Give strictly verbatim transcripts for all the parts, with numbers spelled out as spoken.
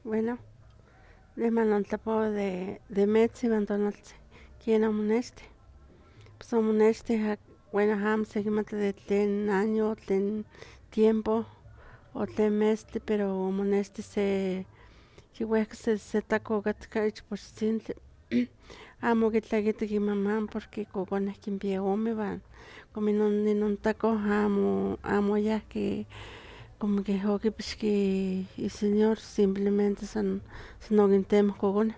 Bueno, nehman tlapo de, de metzi iwan tonaltzi. Ken omonexti. Pues omonexti, ac- bueno amo sekimati de tlen año, tlen tiempo, o tlen mestli, pero omonexti se yiuehka se setako okatka ich poxtzintli. Amo okitlakitak imaman porque kokoneh kinpia ome iwan como inon inontako amo amo oyahki como keh okipixki iseñor, simplemente san san okintemok kokoneh.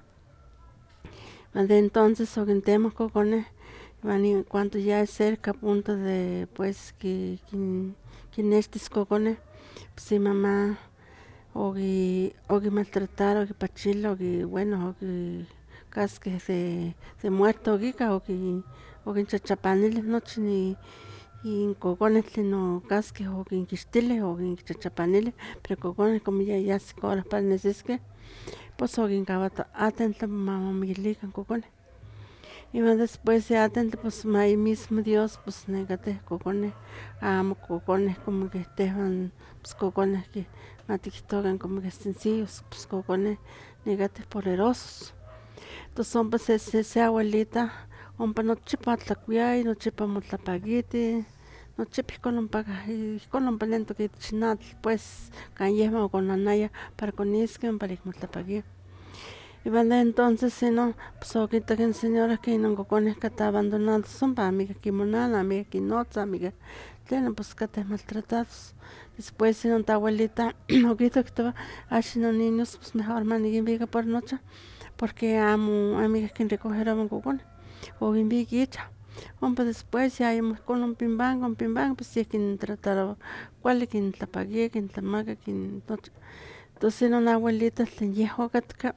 Iwan de entonces okintemok kokoneh iwan in cuanto ya cerca punto de pues ki kin kinnextis kokoneh, pues imama oki okimaltrataro okipachilo oki bueno oki casi keh de de muerto okika oki okinchachapanilih nochi ni inkokoneh tlen okaskeh okinkixtilih okinchachapanilih, pero kokoneh como ya yahsik hora para nesiskeh, pos okinkawato atentli ma momikilikan kokoneh. Iwan después de atentli pos ma mismo dios pos nekateh kokoneh amo kokoneh como keh tehwan pos kokoneh keh matikihtokan como keh sencillos, pos kokoneh nekateh poderosos. Tos ompa se se se abuelita ompa nochipa otlakuiaya, nochipa motlapakiti, nochipa ihkon ompakah ihkon ompa nentok itech n atl pues kan yehwan okonanayah para koniskeh ompa ik motlapakiah. Iwan de entonces inon pos okitak in señora ke inon kokoneh kateh abandonados ompa amikah kinmonana, amikah kinnotza, amikah tleno pos kateh maltratados. Después inon toabuelita okihtok kihtowa axan inon niños pos mejor manikinwika por nochan porque amo amikah kinrecogerowa n kokoneh, okinwika ichan. Ompa después yayimo ihkon ompa inwanko ompa inwanko pues yeh kintratarowa kuali kintlapakia, kintlamaka, kin nochi. Tos inon abuelita tlen yeh okatka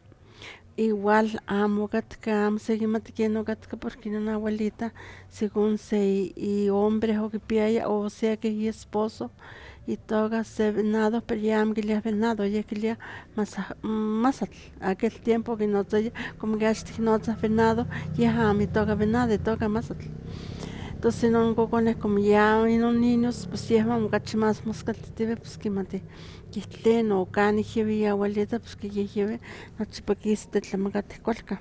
igual amo okatka amo sekimati ken okatka porque inon abuelita según se ihombre okipiaya o sea que iesposo itoka se venado pero yeh amo kiliah venado yeh kiliah masa masatl, aquel tiempo okinotzayah como keh achtoh kinotzah venado yeh amo itoka venado itoka masatl. Tos inon kokoneh como ya inon niños pues yehwan okachi mas moskaltitiweh pues kimatih keh tlen o kanih yawi iabuelita pues ke yeh yawi nochipa kisa tetlamakatih kualkan.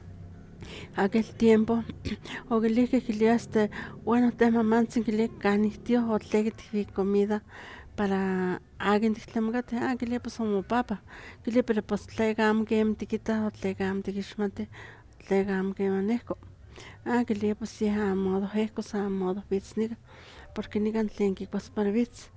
Aquel tiempo okilihkeh kiliah este bueno teh mamantzin kilia kanih tioh o tleka tikwika comida para akin tiktlamakatih, ah kilia pues omopapah, kilia pero pues tleka amo kemih tikitah o tleka amo tikixmatih, tleka amo kemah nehko, ah kilia pues yeh amo modo ehkos amo modo witz nikan, porque nikan tlen kikuas para witz.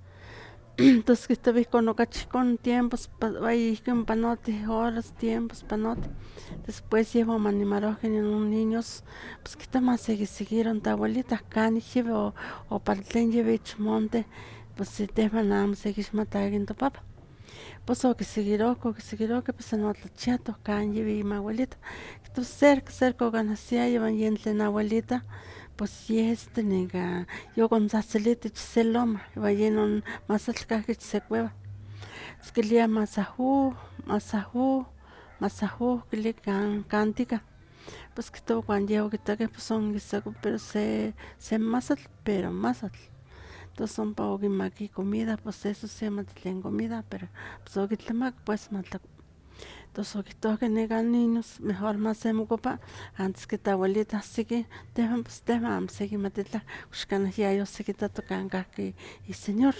Tos kihtowa ihkon okachi ihkon tiempos pa ihkon panotih horas, tiempos panotih, después yehwan omoanimarohkeh inon niños pues kihtowa masekiseguro n toabuelita kanih yawi o o para tlen yawi ich monte pues tehwan amo sekixmati akin topapah, pues okiseguirohkeh, okiseguirohkeh pues san otlachiatoh kan yawi imabuelita, kihtowa cerca cerca okanahsiaya iwan yen tlen abuelita pues yeh este neka yokontzahtzelito ich se loma iwan yenon masatl kahki ich se cueva, tos kiliah masahuu, masahuu, masahuu kilia kan kan tika, pues kihtowa cuando yeh okitakeh pues onkisako pero se se masatl pero masatl, tos ompa okinmakih comida pues eso sí amati tlen comida pero pues okitlamakak pues matlakua. Tos okihtohkeh nekan niños mejor masemokuapa antes que toabuelita ahsiki tehwan pues tehwan amo sekimati itlah kox kanah yayosekitato kan kahki iseñor.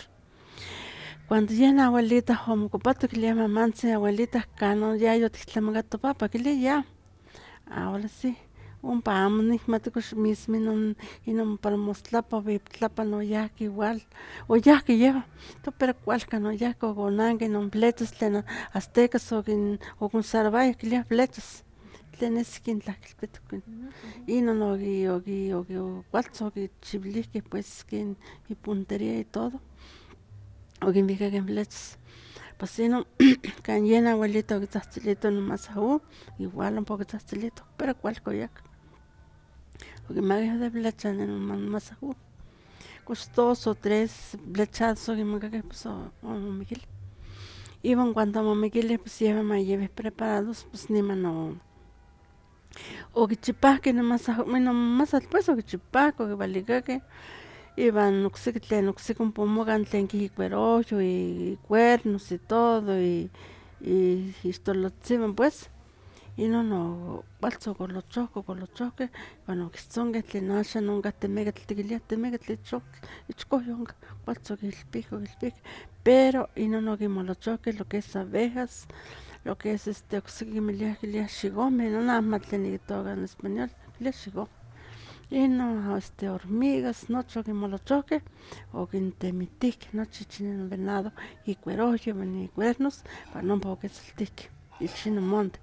Cuando yeh n abuelita omokuapato kilia mamantzin abuelita kanon yayotiktlamakato topapah, kilia ya, ahora sí, ompa amo nikmati kox mismo inon inon para mostlapa o iptlapan oyahki igual, oyahki yehwan, kihtowa pero kualkan oyahki okonankeh inon flechas tlen aztecas okin okonusarowayah kiliah flechas, tlen nesi kintlahkoilpitoh, inon oki oki oki kualtzin okichiwilihkeh pues ken ipunteria y todo, okinwikakeh flechas, pues inon kan yen abuelita okitzahtzelito inon masahuu igual ompa okitzahtzelitoh pero kualkan oyahki, okimakeh de flecha inon masahuu, kox dos o tres flechadas okimakakeh pues omomikillih, iwan cuando omomikillih pues yehwan mayawih preparados pues niman o okichipahkeh inon masahuu inon masatl pues okichipahkeh okiwalikakeh iwan oksiki tlen oksiki ompa omokan tlen keh ikuerohyo, ikuernos y todo y y ixtolotziwan pues, inon no waltzokolochohko kolochohkeh, iwan okitztonkeh tlen axan onka temekatl tikiliah temekatl ichkohyo onka, kualtzi okilpihkeh okilpihkeh, pero inon okimolochohkeh lo que es abejas, lo que es este okseki kimiliah kiliah xikomeh, non amo nihmati tlen kihtowa en español, kiliah xikomeh, inon este hormigas nochi okimolochohkeh, okintemitihkeh nochi ich inon venado ikuerohyo iwan ikuernos iwan ompa okitziltihkeh ich inon monte.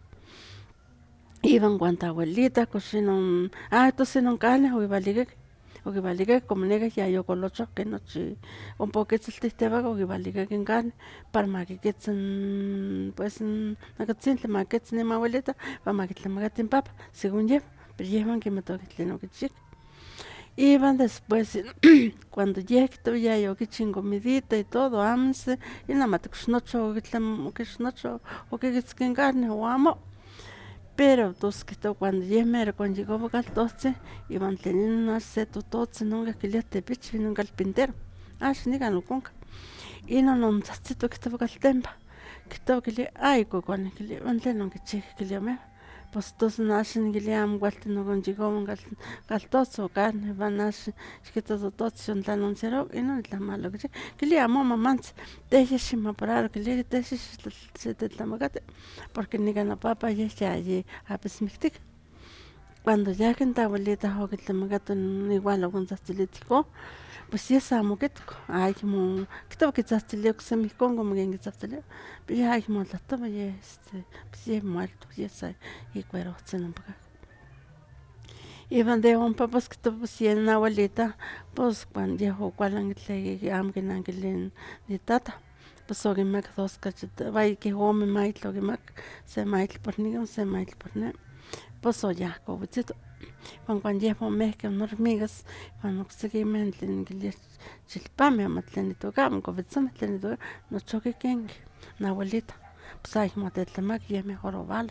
Iwan cuando abuelita kox inon, ah tos inon caneh okiwalikakeh, okiwalikakeh como neka yayokolochohkeh nochi ompa okitziltihtewakah okiwalikakeh n caneh para makikitza n pues n nakatzintli makikitza nian abuelita iwan makitlamakati n papa según yehwan, pero yehwan kimatokeh tlen okichihkeh. Iwan después cuando yeh kihtowa yayokichih n comidita y todo amo se ino amati kox nochi okitlam kox nochi okikitzkih n carne o amo, pero tos kihtowa cuando yeh mero konyikowa kaltohtzin iwan tlen inon axan se tototzin onkah kiliah tepitzin inon carpintero, axan nikan ok onkah, inon ontzahtzitok kihtowa kaltempa, kihtowa kilia ay kokonih kilia ¿wan tlen onkichihkeh? Kilia mehwan, pos tos axan nikilia amo kualti nokonchikowa n kaltotzin o carne iwan axan xikita tototzin yontlanunciarowa inon itlah malo okichihkeh, kilia amo mamantzin teh yeh ximoapuraro kilia teh yeh xitetlamakati porque nikan nopapa yeh yayiapismiktika, cuando yahki toabuelita okitlamakatoh igual okontzahtzelitoh ihkon, pues yeh sa mokitoh ayekmo kihtowa kitzahtzilia oksemi ihkon como ken kitzahtzilia, pero yeh ayekmo tlahtowa yeh este pues yeh muerto yeh sa ikuerohtzin ompa kahki. Iwan de ompa pues kihtowa pues yen abuelita pos cuando yeh okualanki tlen amo kinankilia itatah, pos okinmakak dos cachetoh keh ome maitl okinmakak, se maitl por nikan, se maitl por ne, pos oyahko owetzito, wan cuando yehwan omehkeh n hormigas iwan oksekimeh tlen kiliah chilpameh amo tlen itoka amo kowetzomeh tlen itoka nochi okikenkeh n abuelita, pos ayekmo otetlamakak yeh mejor owalah,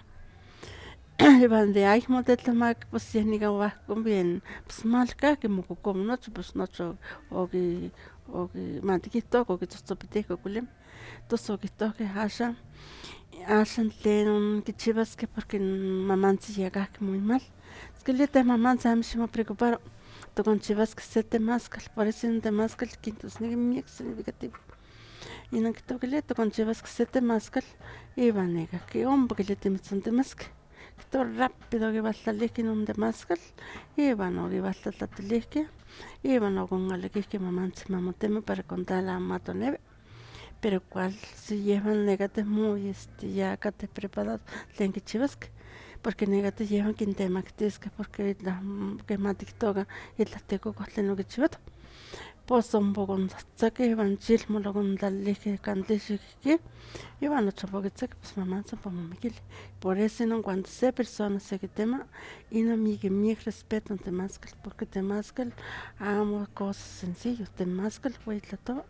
iwan de ayekmo otetlamakak pues yeh nikan owahko bien pues mal kahki mokokowa nochi pues nochi oki oki matikihtowa okitzotzopitihkeh okuilinmeh, tos okihtohkeh axan axan tlen kichiwaskeh porque n mamantzin ya kahki muy mal, tos kilia teh mamantzin amo ximopreocuparo tokonchiwaskeh se temazcal por eso inon temazcal kijtosneki miak significativo, inon kihtowa kilia tokonchiwaskeh se temazcal iwan nekahki ompa kilia timitzontimaskeh, kihtowa rapido okiwaltlalihkeh inon temazcal iwan okiwaltlatlatilihkeh iwan okoналakihkeh mamantzin ma motemi para con tal amo ma tonewi, pero cual si yehwan nekateh muy este ya kateh preparados tlen kichiwaskeh, porque nekateh yehwan kintemaktiskeh porque itlah keh matikihtokan itlah tekokoh tlen okichiwatoh, pos ompa okontzahtsakeh iwan chilmol okontlalilihkeh kan tlihxik ihki iwan nochi ompa okitzakeh pos mamantzin ompa omomikillih, por eso inon cuando se persona sekitema inon ika miak respeto n temazcal porque temazcal amo cosa sencillo, temazcal weyi tlatowa,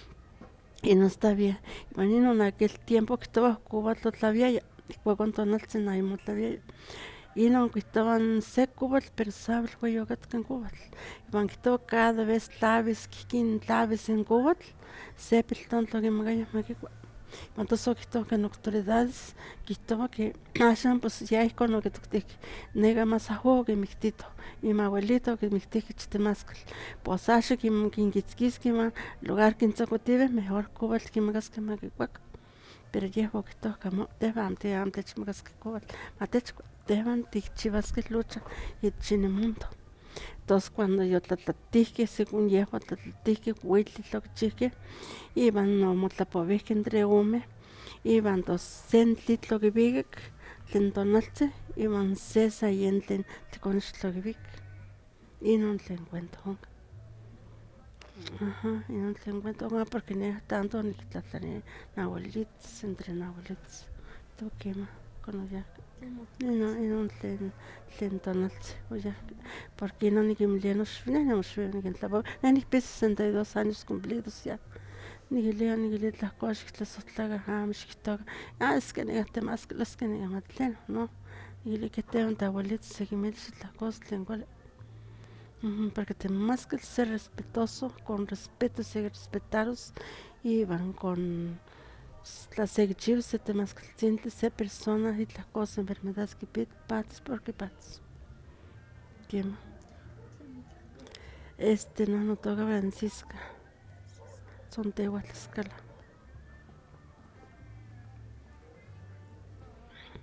inon está bien, iwan inon aquel tiempo kihtowah cobatl otlawiaya, ihkuakon tonaltzin ayemo otlawiaya, inon kihtowa se cobatl pero sabor weyi okatka n cobatl, iwan kihtowa cada vez tlawis kihkin tlawis n cobatl se piltontli okimakayah ma kikua, iwan tos okihtohkeh n autoridades kihtowa ke axan pues ya ihkon okitoktihkeh neka mas ahwiak okimiktitoh inmabuelita okimiktihkeh ich temazcal, pos axan kinkitzkiskeh iwan lugar kintzakuatiweh mejor cobatl kinmakaskeh ma kikuakan, pero yehwan okihtohkeh amo tehwan amo techmakaskeh cobatl ma techkua, tehwan tikchiwaskeh lucha ich inin mundo, tos cuando yotlatlatihkeh según yehwan tlatlatihkeh weyi tlitl okichihkeh iwan omotlapowihkeh entre omeh iwan tos se n tlitl okiwikak tlen tonaltzin iwan se san yen tlen tlikonextli okiwikak, inon tlen cuento onka, aha inon tlen cuento onka porque neh tanto oniktlatlaniaya noawelitas entre noawelitas, kihtowa kemah ihkon oyahki, inon inon tlen tlen tonaltzin oyahki porque inon nikinmilia noxuiwan, neh noxuiwan nikintlapowi, neh nikpia sesenta y dos años cumplidos ya, nikilia nikilia tlahko xiktlasojtlakah amo xikihtokan a esque nekah temazcal esque nekah mati tlenon no, nikilia keh tehwan toawelitas sekinmili xitlahkosa tlen kuali, porque temazcal ser respetoso, con respeto sekinrespetaros iwan con tla sekichiuas se temaskaltzintli se persona itlah cosa enfermedad kipia patis porque patis. Kema. Este no notoka Francisca. Son Tehuatl Tlaxcala.